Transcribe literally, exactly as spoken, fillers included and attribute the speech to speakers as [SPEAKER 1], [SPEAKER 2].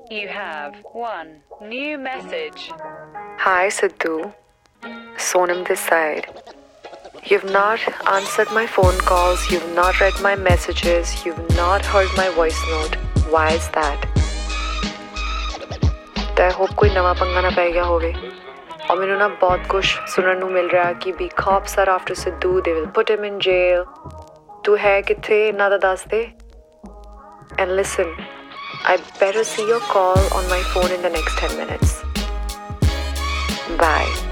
[SPEAKER 1] You have one new message.
[SPEAKER 2] Hi Sidhu, Sonam this side. You've not answered my phone calls, you've not read my messages, you've not heard my voice note. Why is that? I hope कोई नवा पंगा ना पै गया होवे. और मैनू ना बहुत कुछ सुनने नू मिल रहा कि भी cops are after Sidhu, they will put him in jail. तू है किथे इन्ना दा दस दे. And listen, I better see your call on my phone in the next ten minutes. Bye.